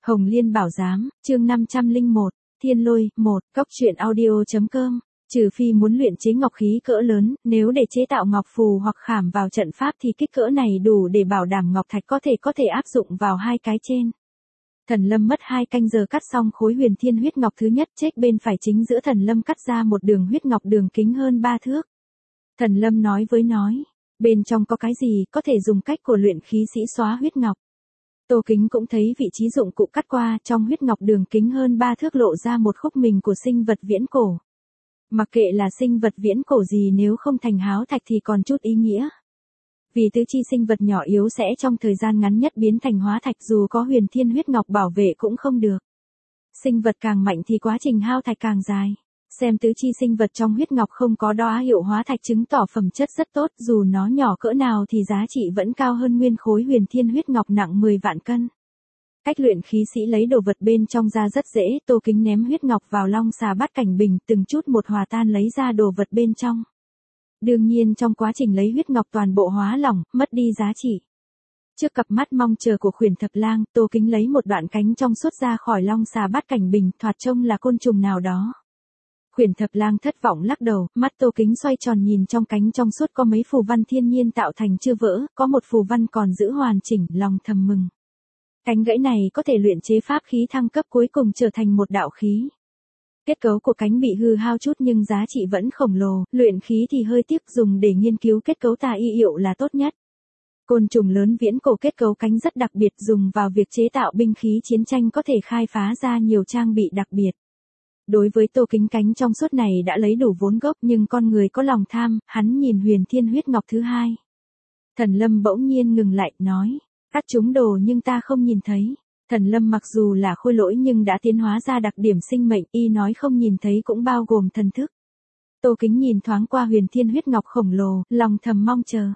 Hồng Liên Bảo Giám, chương 501, Thiên Lôi, 1, Cốc.audio.com. Trừ phi muốn luyện chế ngọc khí cỡ lớn, nếu để chế tạo ngọc phù hoặc khảm vào trận pháp thì kích cỡ này đủ để bảo đảm ngọc thạch có thể áp dụng vào hai cái trên. Thần Lâm mất 2 canh giờ cắt xong khối huyền thiên huyết ngọc thứ nhất, chết bên phải chính giữa Thần Lâm cắt ra một đường huyết ngọc đường kính hơn 3 thước. Thần Lâm nói, bên trong có cái gì, có thể dùng cách của luyện khí sĩ xóa huyết ngọc. Tô Kính cũng thấy vị trí dụng cụ cắt qua, trong huyết ngọc đường kính hơn 3 thước lộ ra một khúc mình của sinh vật viễn cổ. Mặc kệ là sinh vật viễn cổ gì, nếu không thành háo thạch thì còn chút ý nghĩa. Vì tứ chi sinh vật nhỏ yếu sẽ trong thời gian ngắn nhất biến thành hóa thạch, dù có huyền thiên huyết ngọc bảo vệ cũng không được. Sinh vật càng mạnh thì quá trình hao thạch càng dài. Xem tứ chi sinh vật trong huyết ngọc không có đóa hiệu hóa thạch chứng tỏ phẩm chất rất tốt, dù nó nhỏ cỡ nào thì giá trị vẫn cao hơn nguyên khối huyền thiên huyết ngọc nặng 10 vạn cân. Cách luyện khí sĩ lấy đồ vật bên trong ra rất dễ, Tô Kính ném huyết ngọc vào long xà bát cảnh bình, từng chút một hòa tan lấy ra đồ vật bên trong. Đương nhiên trong quá trình lấy huyết ngọc toàn bộ hóa lỏng, mất đi giá trị. Trước cặp mắt mong chờ của Khuyển Thập Lang, Tô Kính lấy một đoạn cánh trong suốt ra khỏi long xà bát cảnh bình, thoạt trông là côn trùng nào đó. Khuyển Thập Lang thất vọng lắc đầu, mắt Tô Kính xoay tròn nhìn trong cánh trong suốt có mấy phù văn thiên nhiên tạo thành chưa vỡ, có một phù văn còn giữ hoàn chỉnh, lòng thầm mừng. Cánh gãy này có thể luyện chế pháp khí thăng cấp cuối cùng trở thành một đạo khí. Kết cấu của cánh bị hư hao chút nhưng giá trị vẫn khổng lồ, luyện khí thì hơi tiếc, dùng để nghiên cứu kết cấu tà y hiệu là tốt nhất. Côn trùng lớn viễn cổ kết cấu cánh rất đặc biệt, dùng vào việc chế tạo binh khí chiến tranh có thể khai phá ra nhiều trang bị đặc biệt. Đối với Tô Kính, cánh trong suốt này đã lấy đủ vốn gốc, nhưng con người có lòng tham, hắn nhìn huyền thiên huyết ngọc thứ hai. Thần Lâm bỗng nhiên ngừng lại, nói, cắt trúng đồ nhưng ta không nhìn thấy. Thần Lâm mặc dù là khôi lỗi nhưng đã tiến hóa ra đặc điểm sinh mệnh, y nói không nhìn thấy cũng bao gồm thần thức. Tô Kính nhìn thoáng qua huyền thiên huyết ngọc khổng lồ, lòng thầm mong chờ.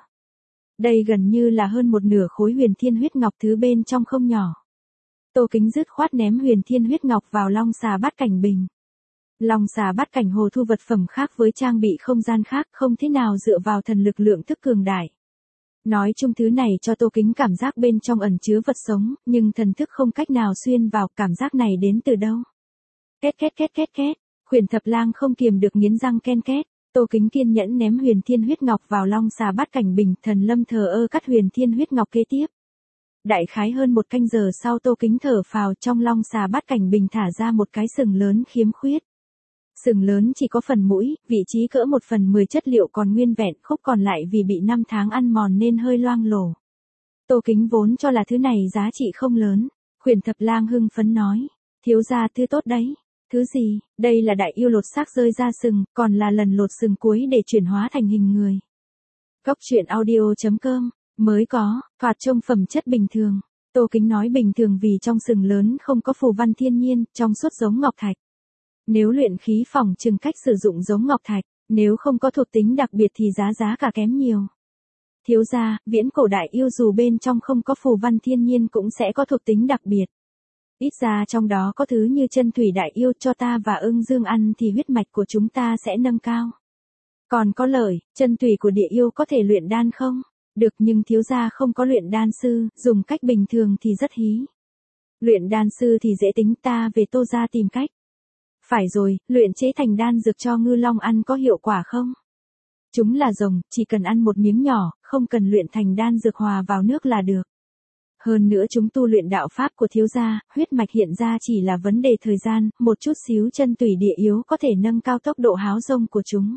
Đây gần như là hơn một nửa khối huyền thiên huyết ngọc, thứ bên trong không nhỏ. Tô Kính dứt khoát ném huyền thiên huyết ngọc vào long xà bát cảnh bình. Long xà bát cảnh hồ thu vật phẩm khác với trang bị không gian khác, không thế nào dựa vào thần lực lượng thức cường đại. Nói chung thứ này cho Tô Kính cảm giác bên trong ẩn chứa vật sống, nhưng thần thức không cách nào xuyên vào, cảm giác này đến từ đâu. Két. Khuyển Thập Lang không kiềm được nghiến răng ken két. Tô Kính kiên nhẫn ném huyền thiên huyết ngọc vào long xà bát cảnh bình, Thần Lâm thờ ơ cắt huyền thiên huyết ngọc kế tiếp. Đại khái hơn 1 canh giờ sau, Tô Kính thở phào, trong long xà bát cảnh bình thả ra một cái sừng lớn khiếm khuyết. Sừng lớn chỉ có phần mũi, vị trí cỡ 1/10 chất liệu còn nguyên vẹn, khúc còn lại vì bị 5 tháng ăn mòn nên hơi loang lổ. Tô Kính vốn cho là thứ này giá trị không lớn. Khuyển Thập Lang hưng phấn nói, thiếu gia thứ tốt đấy. Thứ gì? Đây là đại yêu lột xác rơi ra sừng, còn là lần lột sừng cuối để chuyển hóa thành hình người. Cốc.audio.com. Mới có, thoạt trông phẩm chất bình thường. Tô Kính nói bình thường vì trong sừng lớn không có phù văn thiên nhiên, trong suốt giống ngọc thạch. Nếu luyện khí phỏng chừng cách sử dụng giống ngọc thạch, nếu không có thuộc tính đặc biệt thì giá cả kém nhiều. Thiếu gia, viễn cổ đại yêu dù bên trong không có phù văn thiên nhiên cũng sẽ có thuộc tính đặc biệt. Ít ra trong đó có thứ như chân thủy đại yêu, cho ta và Ưng Dương ăn thì huyết mạch của chúng ta sẽ nâng cao. Còn có lời, chân thủy của địa yêu có thể luyện đan không? Được, nhưng thiếu gia không có luyện đan sư, dùng cách bình thường thì rất hí. Luyện đan sư thì dễ tính, ta về Tô gia tìm cách. Phải rồi, luyện chế thành đan dược cho ngư long ăn có hiệu quả không? Chúng là rồng, chỉ cần ăn một miếng nhỏ, không cần luyện thành đan dược hòa vào nước là được. Hơn nữa chúng tu luyện đạo pháp của thiếu gia, huyết mạch hiện ra chỉ là vấn đề thời gian, một chút xíu chân tùy địa yếu có thể nâng cao tốc độ háo rông của chúng.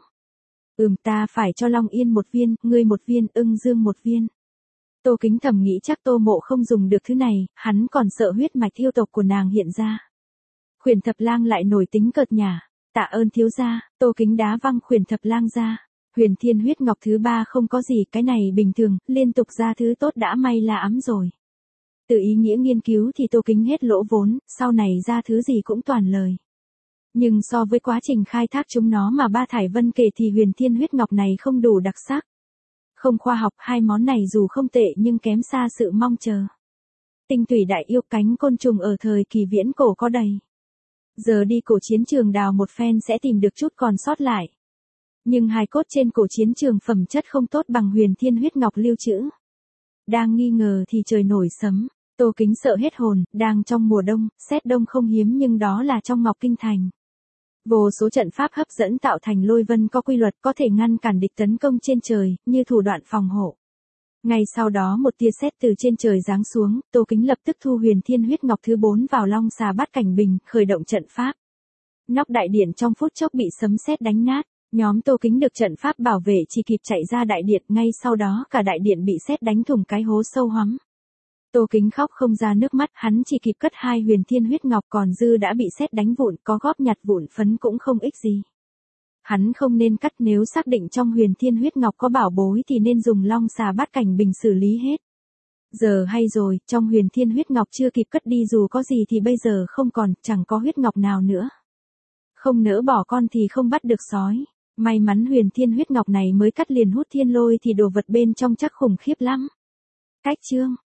Ta phải cho Long Yên 1 viên, ngươi 1 viên, Ưng Dương 1 viên. Tô Kính thầm nghĩ chắc Tô Mộ không dùng được thứ này, hắn còn sợ huyết mạch yêu tộc của nàng hiện ra. Khuyển Thập Lang lại nổi tính cợt nhả, tạ ơn thiếu gia. Tô Kính đá văng Khuyển Thập Lang ra. Huyền thiên huyết ngọc thứ 3 không có gì, cái này bình thường, liên tục ra thứ tốt đã may là ấm rồi. Từ ý nghĩa nghiên cứu thì Tô Kính hết lỗ vốn, sau này ra thứ gì cũng toàn lời. Nhưng so với quá trình khai thác chúng nó mà Ba Thải Vân kể thì huyền thiên huyết ngọc này không đủ đặc sắc. Không khoa học, hai món này dù không tệ nhưng kém xa sự mong chờ. Tinh thủy đại yêu, cánh côn trùng ở thời kỳ viễn cổ có đầy. Giờ đi cổ chiến trường đào một phen sẽ tìm được chút còn sót lại. Nhưng hài cốt trên cổ chiến trường phẩm chất không tốt bằng huyền thiên huyết ngọc lưu trữ. Đang nghi ngờ thì trời nổi sấm. Tô Kính sợ hết hồn, đang trong mùa đông, sét đông không hiếm nhưng đó là trong Ngọc Kinh Thành. Vô số trận pháp hấp dẫn tạo thành lôi vân có quy luật có thể ngăn cản địch tấn công trên trời, như thủ đoạn phòng hộ. Ngay sau đó một tia sét từ trên trời giáng xuống, Tô Kính lập tức thu Huyền Thiên huyết ngọc thứ 4 vào long xà bát cảnh bình, khởi động trận pháp. Nóc đại điện trong phút chốc bị sấm sét đánh nát, nhóm Tô Kính được trận pháp bảo vệ chỉ kịp chạy ra đại điện, ngay sau đó cả đại điện bị sét đánh thủng cái hố sâu hoắm. Tô Kính khóc không ra nước mắt, hắn chỉ kịp cất 2 Huyền Thiên huyết ngọc còn dư đã bị sét đánh vụn, có góp nhặt vụn phấn cũng không ích gì. Hắn không nên cắt, nếu xác định trong Huyền Thiên huyết ngọc có bảo bối thì nên dùng long xà bát cảnh bình xử lý hết. Giờ hay rồi, trong Huyền Thiên huyết ngọc chưa kịp cất đi dù có gì thì bây giờ không còn, chẳng có huyết ngọc nào nữa. Không nỡ bỏ con thì không bắt được sói. May mắn Huyền Thiên huyết ngọc này mới cắt liền hút thiên lôi thì đồ vật bên trong chắc khủng khiếp lắm. Cách chương